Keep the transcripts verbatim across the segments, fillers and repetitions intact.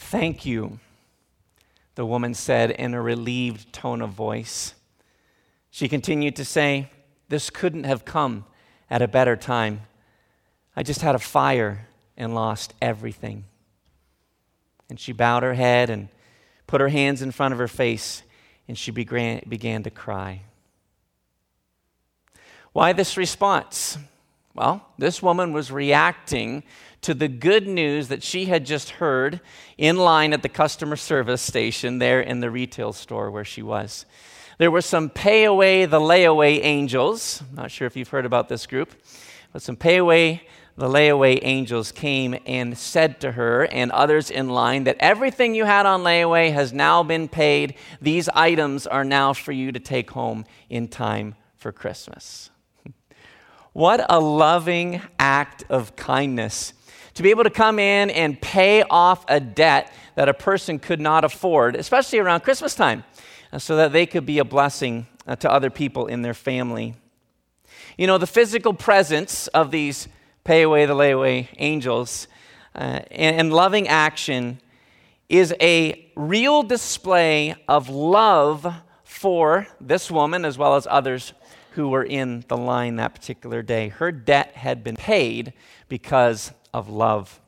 "Thank you," the woman said in a relieved tone of voice. She continued to say, "This couldn't have come at a better time. I just had a fire and lost everything." And she bowed her head and put her hands in front of her face, and she began, began to cry. Why this response? Well, this woman was reacting to the good news that she had just heard in line at the customer service station there in the retail store where she was. There were some pay away the layaway angels. I'm not sure if you've heard about this group, but some pay away the layaway angels came and said to her and others in line that everything you had on layaway has now been paid. These items are now for you to take home in time for Christmas. What a loving act of kindness to be able to come in and pay off a debt that a person could not afford, especially around Christmas time, so that they could be a blessing to other people in their family. You know, the physical presence of these pay away the layaway angels uh, and, and loving action is a real display of love for this woman as well as others who were in the line that particular day. Her debt had been paid because of love.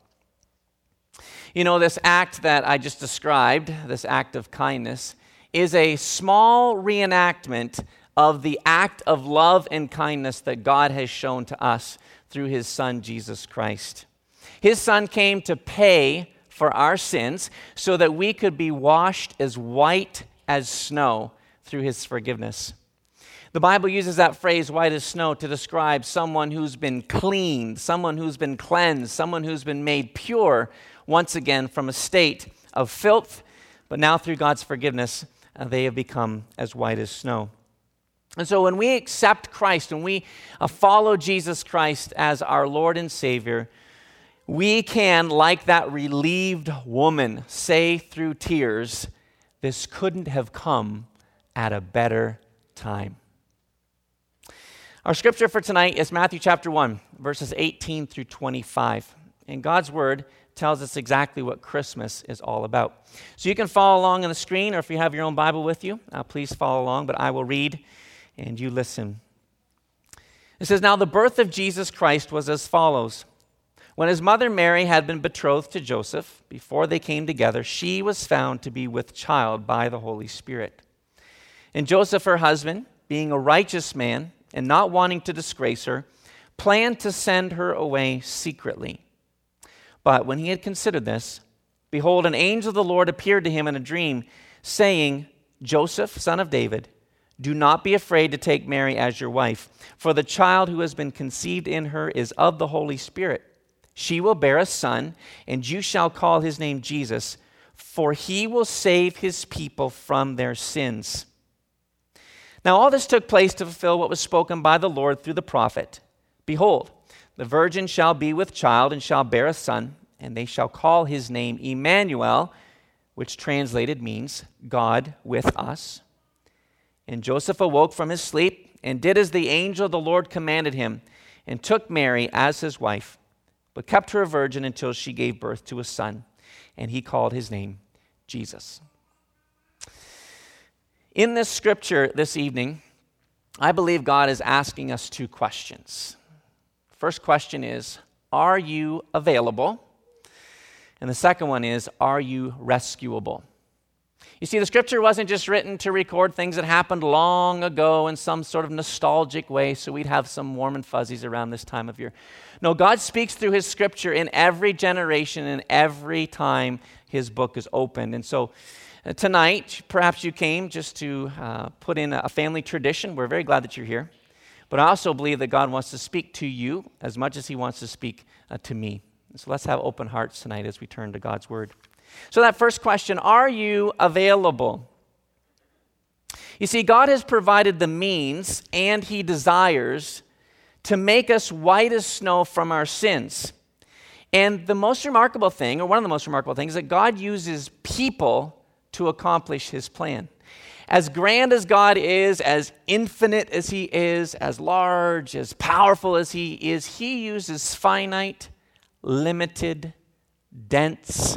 You know, this act that I just described, this act of kindness, is a small reenactment of the act of love and kindness that God has shown to us through his Son, Jesus Christ. His Son came to pay for our sins so that we could be washed as white as snow through his forgiveness. The Bible uses that phrase, white as snow, to describe someone who's been cleaned, someone who's been cleansed, someone who's been made pure once again from a state of filth, but now through God's forgiveness, uh, they have become as white as snow. And so when we accept Christ, when we uh, follow Jesus Christ as our Lord and Savior, we can, like that relieved woman, say through tears, "This couldn't have come at a better time." Our scripture for tonight is Matthew chapter one, verses eighteen through twenty-five. And God's word tells us exactly what Christmas is all about. So you can follow along on the screen, or if you have your own Bible with you, uh, please follow along, but I will read and you listen. It says, "Now the birth of Jesus Christ was as follows. When his mother Mary had been betrothed to Joseph, before they came together, she was found to be with child by the Holy Spirit. And Joseph, her husband, being a righteous man and not wanting to disgrace her, planned to send her away secretly. But when he had considered this, behold, an angel of the Lord appeared to him in a dream, saying, 'Joseph, son of David, do not be afraid to take Mary as your wife, for the child who has been conceived in her is of the Holy Spirit. She will bear a son, and you shall call his name Jesus, for he will save his people from their sins.' Now all this took place to fulfill what was spoken by the Lord through the prophet. Behold, the virgin shall be with child and shall bear a son, and they shall call his name Emmanuel," which translated means God with us. "And Joseph awoke from his sleep and did as the angel of the Lord commanded him, and took Mary as his wife, but kept her a virgin until she gave birth to a son, and he called his name Jesus." In this scripture this evening, I believe God is asking us two questions. First question is, are you available? And the second one is, are you rescuable? You see, the scripture wasn't just written to record things that happened long ago in some sort of nostalgic way so we'd have some warm and fuzzies around this time of year. No, God speaks through his scripture in every generation and every time his book is opened. And so uh, tonight, perhaps you came just to uh, put in a family tradition. We're very glad that you're here. But I also believe that God wants to speak to you as much as he wants to speak uh, to me. So let's have open hearts tonight as we turn to God's word. So that first question, are you available? You see, God has provided the means, and he desires to make us white as snow from our sins. And the most remarkable thing, or one of the most remarkable things, is that God uses people to accomplish his plan. As grand as God is, as infinite as he is, as large, as powerful as he is, he uses finite, limited, dense,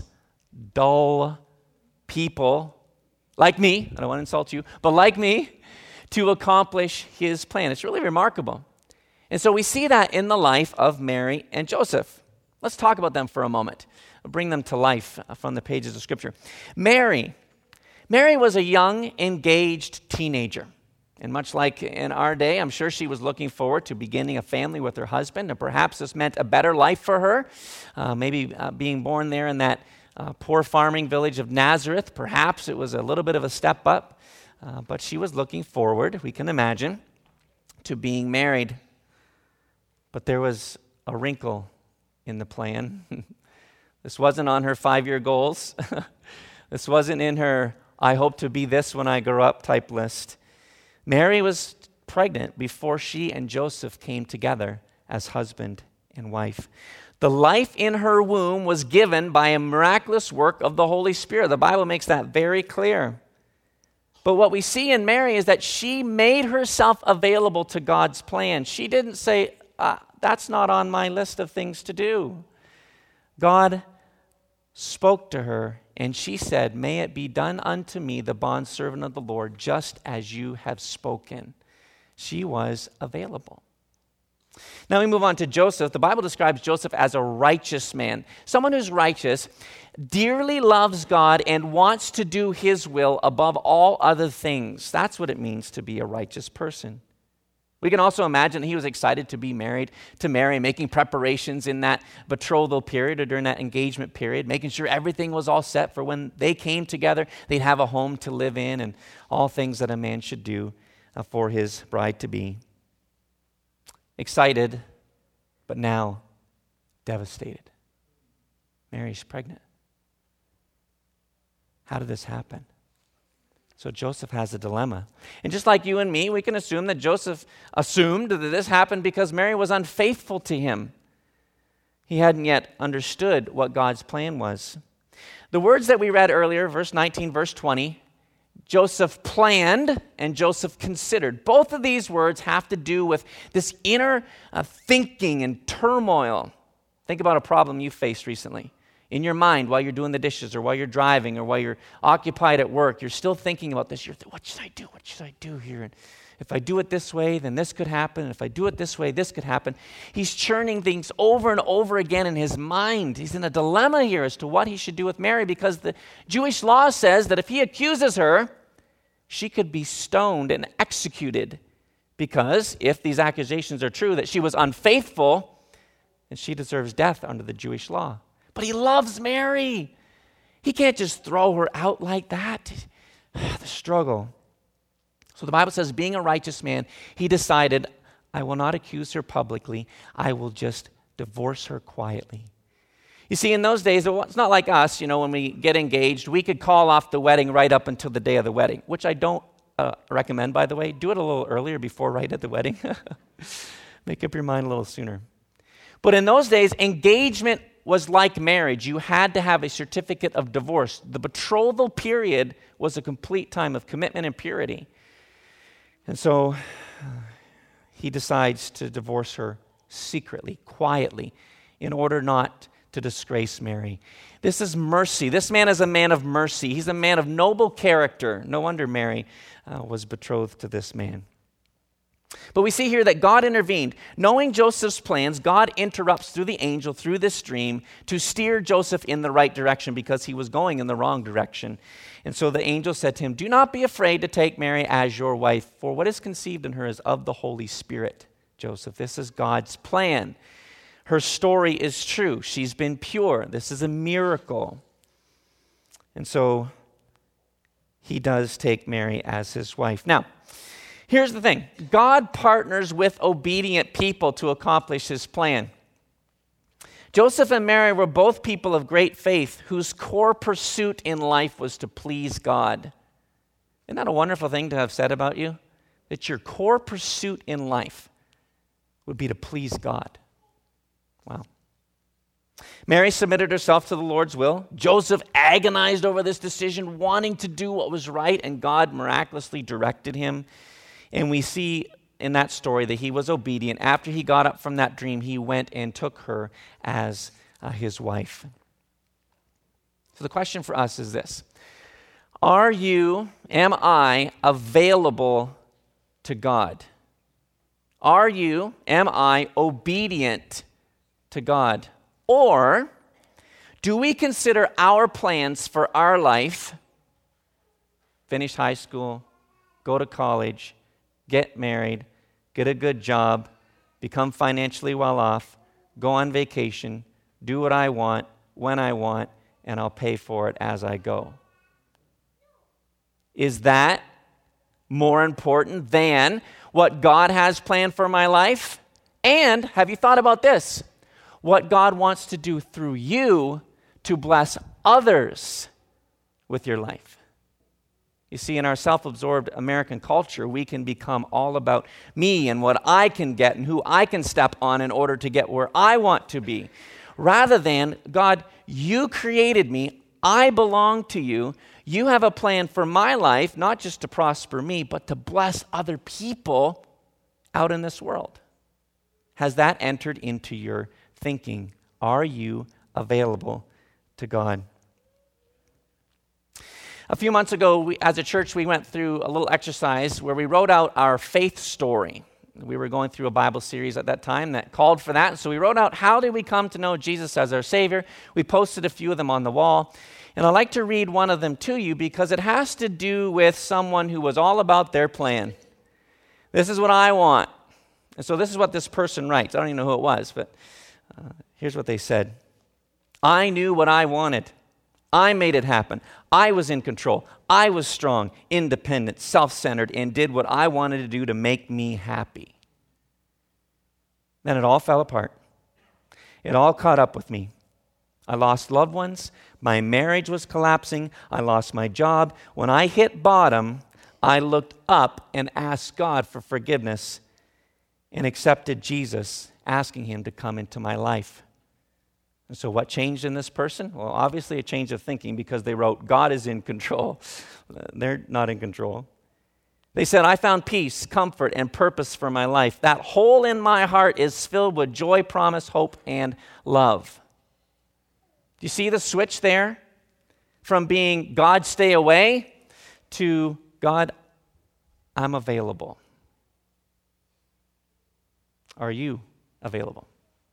dull people like me, I don't want to insult you, but like me, to accomplish his plan. It's really remarkable. And so we see that in the life of Mary and Joseph. Let's talk about them for a moment. I'll bring them to life from the pages of Scripture. Mary. Mary was a young, engaged teenager. And much like in our day, I'm sure she was looking forward to beginning a family with her husband. And perhaps this meant a better life for her. Uh, maybe uh, being born there in that uh, poor farming village of Nazareth. Perhaps it was a little bit of a step up. Uh, but she was looking forward, we can imagine, to being married. But there was a wrinkle in the plan. This wasn't on her five-year goals. This wasn't in her, I hope to be this when I grow up type list. Mary was pregnant before she and Joseph came together as husband and wife. The life in her womb was given by a miraculous work of the Holy Spirit. The Bible makes that very clear. But what we see in Mary is that she made herself available to God's plan. She didn't say, uh, that's not on my list of things to do. God spoke to her, and she said, may it be done unto me, the bondservant of the Lord, just as you have spoken. She was available. Now we move on to Joseph. The Bible describes Joseph as a righteous man. Someone who's righteous, dearly loves God, and wants to do his will above all other things. That's what it means to be a righteous person. We can also imagine he was excited to be married to Mary, making preparations in that betrothal period or during that engagement period, making sure everything was all set for when they came together, they'd have a home to live in and all things that a man should do uh, for his bride-to-be. Excited, but now devastated. Mary's pregnant. How did this happen? So Joseph has a dilemma. And just like you and me, we can assume that Joseph assumed that this happened because Mary was unfaithful to him. He hadn't yet understood what God's plan was. The words that we read earlier, verse nineteen, verse twenty, Joseph planned and Joseph considered. Both of these words have to do with this inner uh, thinking and turmoil. Think about a problem you faced recently. In your mind, while you're doing the dishes or while you're driving or while you're occupied at work, you're still thinking about this. You're thinking, what should I do? What should I do here? And if I do it this way, then this could happen. And if I do it this way, this could happen. He's churning things over and over again in his mind. He's in a dilemma here as to what he should do with Mary, because the Jewish law says that if he accuses her, she could be stoned and executed, because if these accusations are true, that she was unfaithful, then she deserves death under the Jewish law. But he loves Mary. He can't just throw her out like that. The struggle. So the Bible says, being a righteous man, he decided, I will not accuse her publicly. I will just divorce her quietly. You see, in those days, it's not like us, you know, when we get engaged, we could call off the wedding right up until the day of the wedding, which I don't uh, recommend, by the way. Do it a little earlier before right at the wedding. Make up your mind a little sooner. But in those days, engagement was like marriage. You had to have a certificate of divorce. The betrothal period was a complete time of commitment and purity. And so he decides to divorce her secretly, quietly, in order not to disgrace Mary. This is mercy. This man is a man of mercy. He's a man of noble character. No wonder Mary uh, was betrothed to this man. But we see here that God intervened. Knowing Joseph's plans, God interrupts through the angel, through this dream, to steer Joseph in the right direction, because he was going in the wrong direction. And so the angel said to him, do not be afraid to take Mary as your wife, for what is conceived in her is of the Holy Spirit. Joseph, this is God's plan. Her story is true. She's been pure. This is a miracle. And so he does take Mary as his wife. Now, here's the thing. God partners with obedient people to accomplish his plan. Joseph and Mary were both people of great faith whose core pursuit in life was to please God. Isn't that a wonderful thing to have said about you? That your core pursuit in life would be to please God. Wow. Mary submitted herself to the Lord's will. Joseph agonized over this decision, wanting to do what was right, and God miraculously directed him. And we see in that story that he was obedient. After he got up from that dream, he went and took her as uh, his wife. So the question for us is this: Are you, am I available to God? Are you, am I obedient to God? Or do we consider our plans for our life, finish high school, go to college, get married, get a good job, become financially well off, go on vacation, do what I want, when I want, and I'll pay for it as I go? Is that more important than what God has planned for my life? And have you thought about this? What God wants to do through you to bless others with your life. You see, in our self-absorbed American culture, we can become all about me and what I can get and who I can step on in order to get where I want to be. Rather than, God, you created me, I belong to you, you have a plan for my life, not just to prosper me, but to bless other people out in this world. Has that entered into your thinking? Are you available to God? A few months ago, we, as a church, we went through a little exercise where we wrote out our faith story. We were going through a Bible series at that time that called for that. So we wrote out, how did we come to know Jesus as our Savior? We posted a few of them on the wall. And I'd like to read one of them to you because it has to do with someone who was all about their plan. This is what I want. And so this is what this person writes. I don't even know who it was, but uh, here's what they said. I knew what I wanted. I made it happen. I was in control. I was strong, independent, self-centered, and did what I wanted to do to make me happy. Then it all fell apart. It all caught up with me. I lost loved ones. My marriage was collapsing. I lost my job. When I hit bottom, I looked up and asked God for forgiveness and accepted Jesus, asking him to come into my life. And so what changed in this person? Well, obviously a change of thinking because they wrote, God is in control. They're not in control. They said, I found peace, comfort, and purpose for my life. That hole in my heart is filled with joy, promise, hope, and love. Do you see the switch there? From being God, stay away, to God, I'm available. Are you available?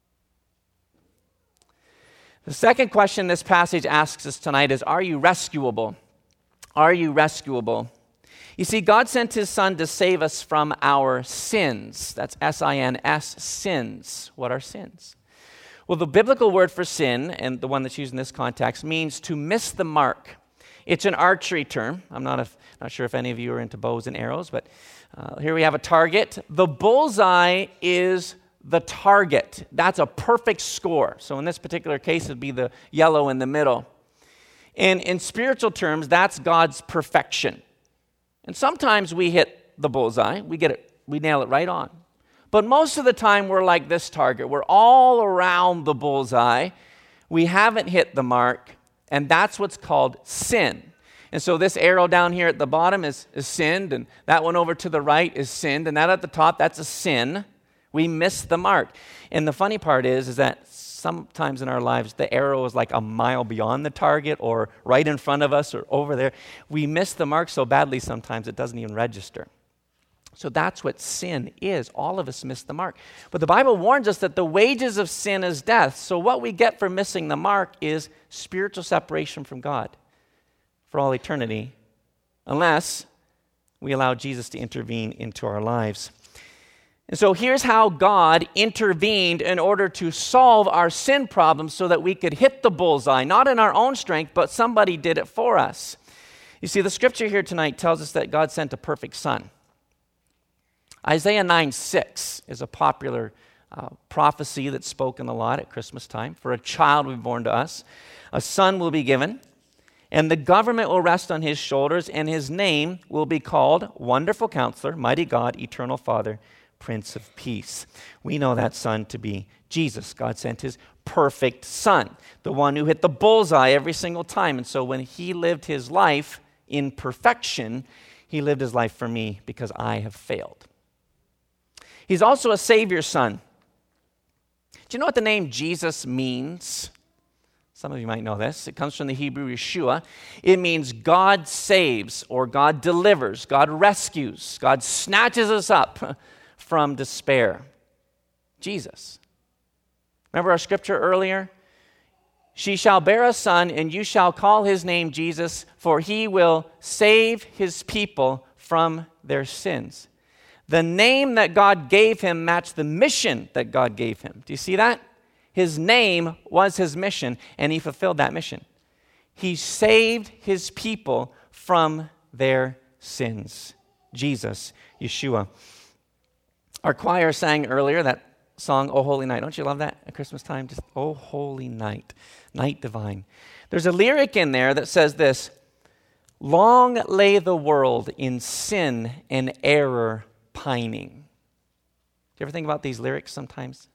The second question this passage asks us tonight is, are you rescuable? Are you rescuable? You see, God sent his Son to save us from our sins. That's S I N S, sins. What are sins? Well, the biblical word for sin, and the one that's used in this context, means to miss the mark. It's an archery term. I'm not, a, not sure if any of you are into bows and arrows, but uh, here we have a target. The bullseye is the target. That's a perfect score. So in this particular case, it would be the yellow in the middle. And in spiritual terms, that's God's perfection. And sometimes we hit the bullseye. We get it, we nail it right on. But most of the time, we're like this target. We're all around the bullseye. We haven't hit the mark, and that's what's called sin. And so this arrow down here at the bottom is, is sinned, and that one over to the right is sinned, and that at the top, that's a sin. We miss the mark. And the funny part is, is that sometimes in our lives, the arrow is like a mile beyond the target or right in front of us or over there. We miss the mark so badly sometimes it doesn't even register. So that's what sin is. All of us miss the mark. But the Bible warns us that the wages of sin is death. So what we get for missing the mark is spiritual separation from God for all eternity, unless we allow Jesus to intervene into our lives. And so here's how God intervened in order to solve our sin problem so that we could hit the bullseye, not in our own strength, but somebody did it for us. You see, the scripture here tonight tells us that God sent a perfect son. Isaiah nine six is a popular uh, prophecy that's spoken a lot at Christmas time. For a child will be born to us, a son will be given, and the government will rest on his shoulders, and his name will be called Wonderful Counselor, Mighty God, Eternal Father, Prince of Peace. We know that son to be Jesus. God sent his perfect son, the one who hit the bullseye every single time. And so when he lived his life in perfection, he lived his life for me because I have failed. He's also a Savior son. Do you know what the name Jesus means? Some of you might know this. It comes from the Hebrew Yeshua. It means God saves or God delivers, God rescues, God snatches us up from despair. Jesus. Remember our scripture earlier? She shall bear a son, and you shall call his name Jesus, for he will save his people from their sins. The name that God gave him matched the mission that God gave him. Do you see that? His name was his mission, and he fulfilled that mission. He saved his people from their sins. Jesus, Yeshua. Our choir sang earlier that song, O Holy Night. Don't you love that at Christmas time? Just, O Holy Night, Night Divine. There's a lyric in there that says this, long lay the world in sin and error pining. Do you ever think about these lyrics sometimes?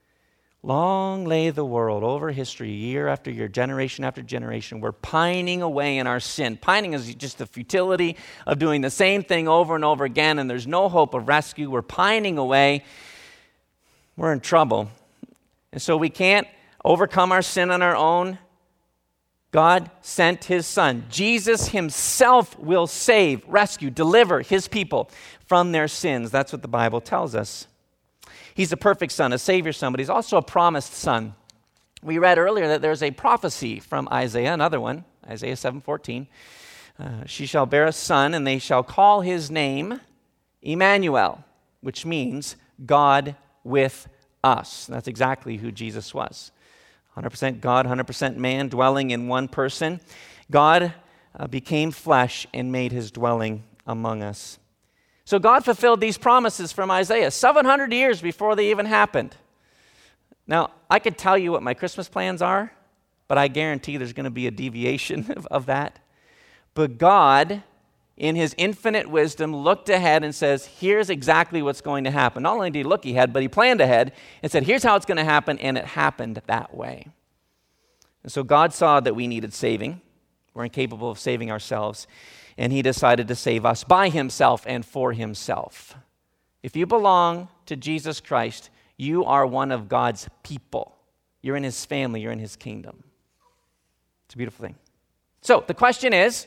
Long lay the world over history, year after year, generation after generation. We're pining away in our sin. Pining is just the futility of doing the same thing over and over again, and there's no hope of rescue. We're pining away. We're in trouble. And so we can't overcome our sin on our own. God sent his son. Jesus himself will save, rescue, deliver his people from their sins. That's what the Bible tells us. He's a perfect son, a savior son, but he's also a promised son. We read earlier that there's a prophecy from Isaiah, another one, Isaiah seven fourteen. Uh, she shall bear a son, and they shall call his name Emmanuel, which means God with us. That's exactly who Jesus was. one hundred percent God, one hundred percent man, dwelling in one person. God uh, became flesh and made his dwelling among us. So God fulfilled these promises from Isaiah seven hundred years before they even happened. Now, I could tell you what my Christmas plans are, but I guarantee there's going to be a deviation of, of that. But God, in his infinite wisdom, looked ahead and says, here's exactly what's going to happen. Not only did he look ahead, but he planned ahead and said, here's how it's going to happen, and it happened that way. And so God saw that we needed saving. We're incapable of saving ourselves. And he decided to save us by himself and for himself. If you belong to Jesus Christ, you are one of God's people. You're in his family. You're in his kingdom. It's a beautiful thing. So the question is,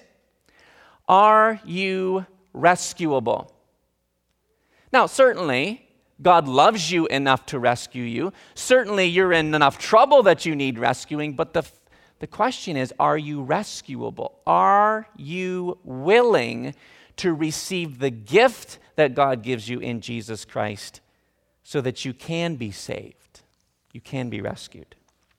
are you rescuable? Now, certainly, God loves you enough to rescue you. Certainly, you're in enough trouble that you need rescuing. But the, the question is, are you rescuable? Are you willing to receive the gift that God gives you in Jesus Christ so that you can be saved? You can be rescued.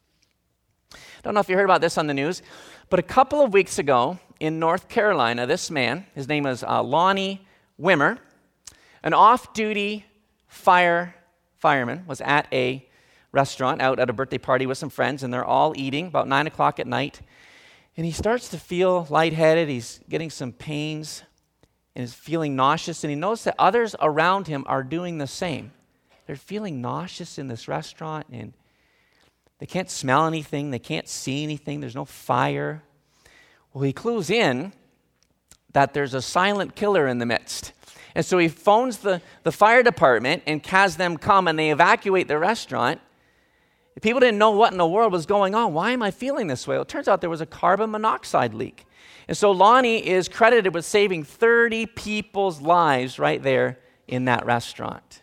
I don't know if you heard about this on the news, but a couple of weeks ago in North Carolina, this man, his name is uh, Lonnie Wimmer, an off-duty fire fireman, was at a restaurant out at a birthday party with some friends, and they're all eating about nine o'clock at night. And he starts to feel lightheaded. He's getting some pains and is feeling nauseous. And he knows that others around him are doing the same. They're feeling nauseous in this restaurant, and they can't smell anything. They can't see anything. There's no fire. Well, he clues in that there's a silent killer in the midst. And so he phones the, the fire department and has them come, and they evacuate the restaurant. People didn't know what in the world was going on. Why am I feeling this way? Well, it turns out there was a carbon monoxide leak. And so Lonnie is credited with saving thirty people's lives right there in that restaurant.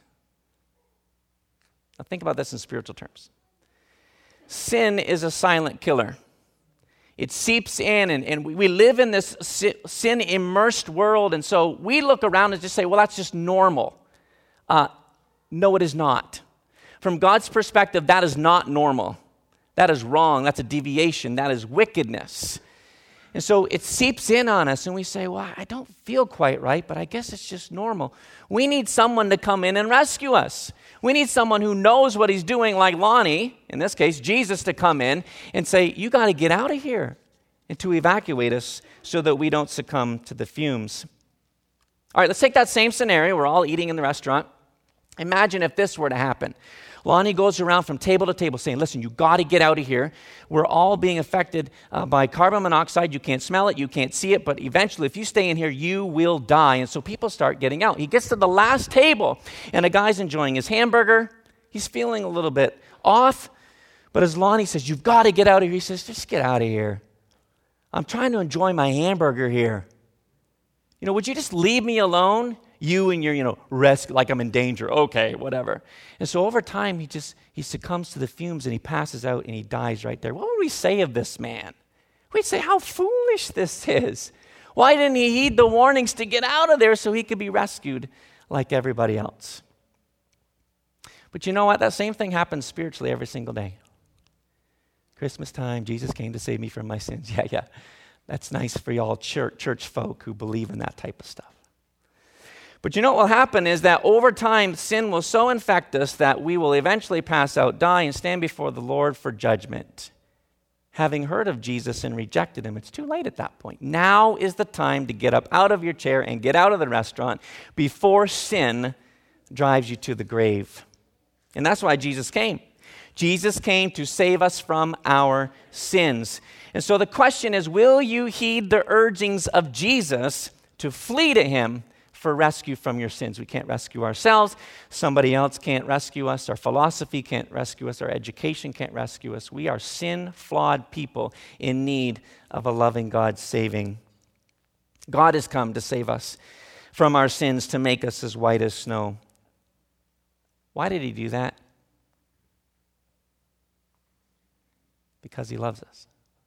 Now think about this in spiritual terms. Sin is a silent killer. It seeps in, and, and we live in this sin-immersed world, and so we look around and just say, well, that's just normal. Uh, no, it is not. From God's perspective, that is not normal. That is wrong. That's a deviation. That is wickedness. And so it seeps in on us, and we say, well, I don't feel quite right, but I guess it's just normal. We need someone to come in and rescue us. We need someone who knows what he's doing, like Lonnie, in this case, Jesus, to come in and say, you got to get out of here, and to evacuate us so that we don't succumb to the fumes. All right, let's take that same scenario. We're all eating in the restaurant. Imagine if this were to happen. Lonnie goes around from table to table saying, listen, you got to get out of here. We're all being affected uh, by carbon monoxide. You can't smell it. You can't see it. But eventually, if you stay in here, you will die. And so people start getting out. He gets to the last table, and a guy's enjoying his hamburger. He's feeling a little bit off. But as Lonnie says, you've got to get out of here. He says, just get out of here. I'm trying to enjoy my hamburger here. You know, would you just leave me alone? You and your, you know, risk, like I'm in danger. Okay, whatever. And so over time, he just, he succumbs to the fumes and he passes out and he dies right there. What would we say of this man? We'd say how foolish this is. Why didn't he heed the warnings to get out of there so he could be rescued like everybody else? But you know what? That same thing happens spiritually every single day. Christmas time, Jesus came to save me from my sins. Yeah, yeah. That's nice for y'all church, church folk who believe in that type of stuff. But you know what will happen is that over time, sin will so infect us that we will eventually pass out, die, and stand before the Lord for judgment. Having heard of Jesus and rejected him, it's too late at that point. Now is the time to get up out of your chair and get out of the restaurant before sin drives you to the grave. And that's why Jesus came. Jesus came to save us from our sins. And so the question is, will you heed the urgings of Jesus to flee to him for rescue from your sins? We can't rescue ourselves. Somebody else can't rescue us. Our philosophy can't rescue us. Our education can't rescue us. We are sin-flawed people in need of a loving God saving. God has come to save us from our sins, to make us as white as snow. Why did he do that? Because he loves us.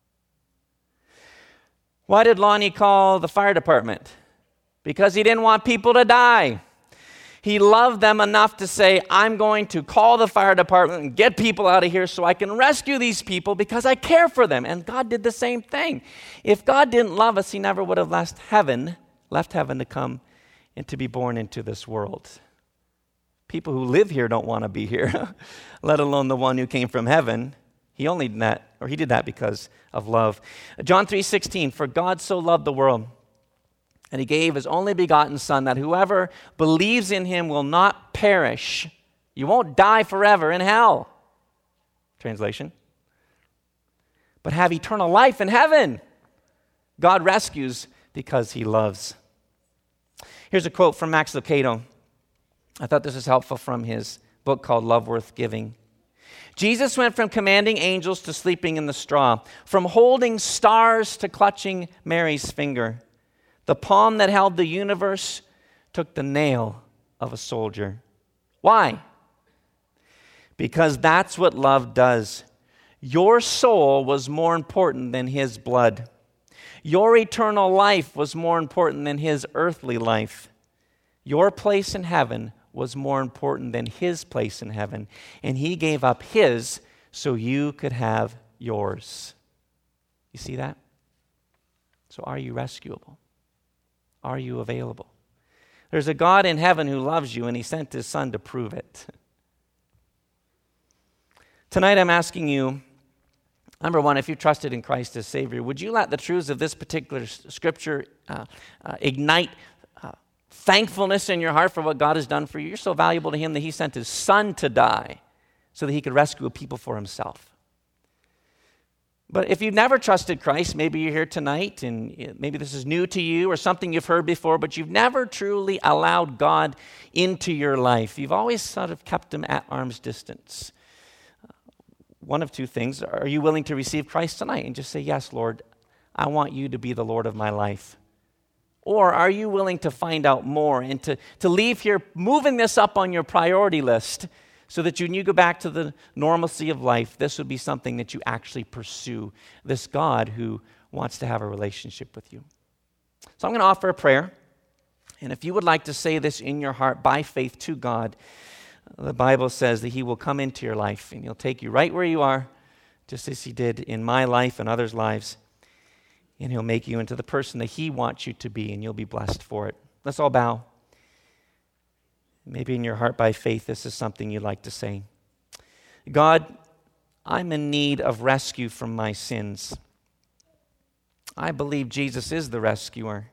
Why did Lonnie call the fire department? Because he didn't want people to die. He loved them enough to say, I'm going to call the fire department and get people out of here so I can rescue these people because I care for them. And God did the same thing. If God didn't love us, he never would have left heaven, left heaven to come and to be born into this world. People who live here don't want to be here, let alone the one who came from heaven. He only did that, or he did that because of love. John three sixteen, for God so loved the world, and he gave his only begotten Son, that whoever believes in him will not perish. You won't die forever in hell. Translation. But have eternal life in heaven. God rescues because he loves. Here's a quote from Max Lucado. I thought this was helpful from his book called Love Worth Giving. Jesus went from commanding angels to sleeping in the straw, from holding stars to clutching Mary's finger. The palm that held the universe took the nail of a soldier. Why? Because that's what love does. Your soul was more important than his blood. Your eternal life was more important than his earthly life. Your place in heaven was more important than his place in heaven. And he gave up his so you could have yours. You see that? So are you rescuable? Are you available? There's a God in heaven who loves you, and he sent his Son to prove it. Tonight I'm asking you, number one, if you trusted in Christ as Savior, would you let the truths of this particular scripture uh, uh, ignite uh, thankfulness in your heart for what God has done for you? You're so valuable to him that he sent his Son to die so that he could rescue a people for himself. But if you've never trusted Christ, maybe you're here tonight and maybe this is new to you or something you've heard before, but you've never truly allowed God into your life. You've always sort of kept him at arm's distance. One of two things. Are you willing to receive Christ tonight and just say, yes, Lord, I want you to be the Lord of my life? Or are you willing to find out more and to, to leave here moving this up on your priority list so that when you go back to the normalcy of life, this would be something that you actually pursue, this God who wants to have a relationship with you? So I'm going to offer a prayer. And if you would like to say this in your heart by faith to God, the Bible says that he will come into your life and he'll take you right where you are, just as he did in my life and others' lives. And he'll make you into the person that he wants you to be, and you'll be blessed for it. Let's all bow. Maybe in your heart by faith, this is something you'd like to say. God, I'm in need of rescue from my sins. I believe Jesus is the rescuer.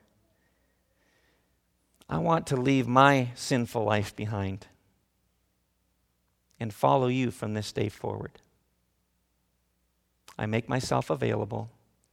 I want to leave my sinful life behind and follow you from this day forward. I make myself available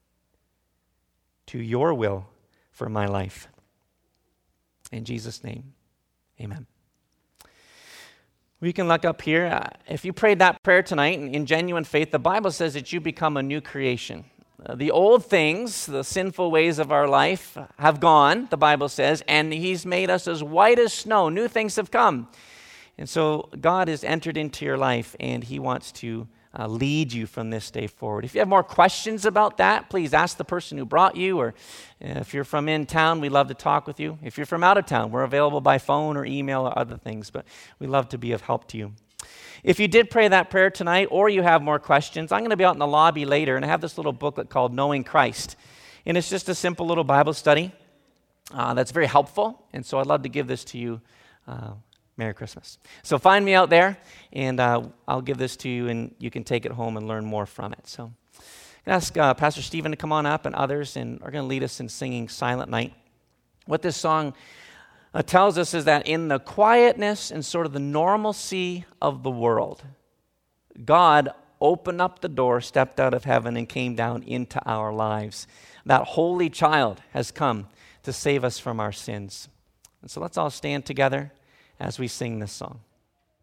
to your will for my life. In Jesus' name, amen. We can look up here. Uh, if you prayed that prayer tonight in, in genuine faith, the Bible says that you become a new creation. Uh, the old things, the sinful ways of our life have gone, the Bible says, and he's made us as white as snow. New things have come. And so God has entered into your life, and he wants to uh, lead you from this day forward. If you have more questions about that, please ask the person who brought you, or if you're from in town, we'd love to talk with you. If you're from out of town, we're available by phone or email or other things, but we love to be of help to you. If you did pray that prayer tonight, or you have more questions, I'm going to be out in the lobby later, and I have this little booklet called Knowing Christ. And it's just a simple little Bible study uh, that's very helpful, and so I'd love to give this to you. Uh, Merry Christmas. So find me out there, and uh, I'll give this to you, and you can take it home and learn more from it. So I'm going to ask uh, Pastor Stephen to come on up and others, and are going to lead us in singing Silent Night. What this song uh, tells us is that in the quietness and sort of the normalcy of the world, God opened up the door, stepped out of heaven, and came down into our lives. That holy child has come to save us from our sins. And so let's all stand together as we sing this song.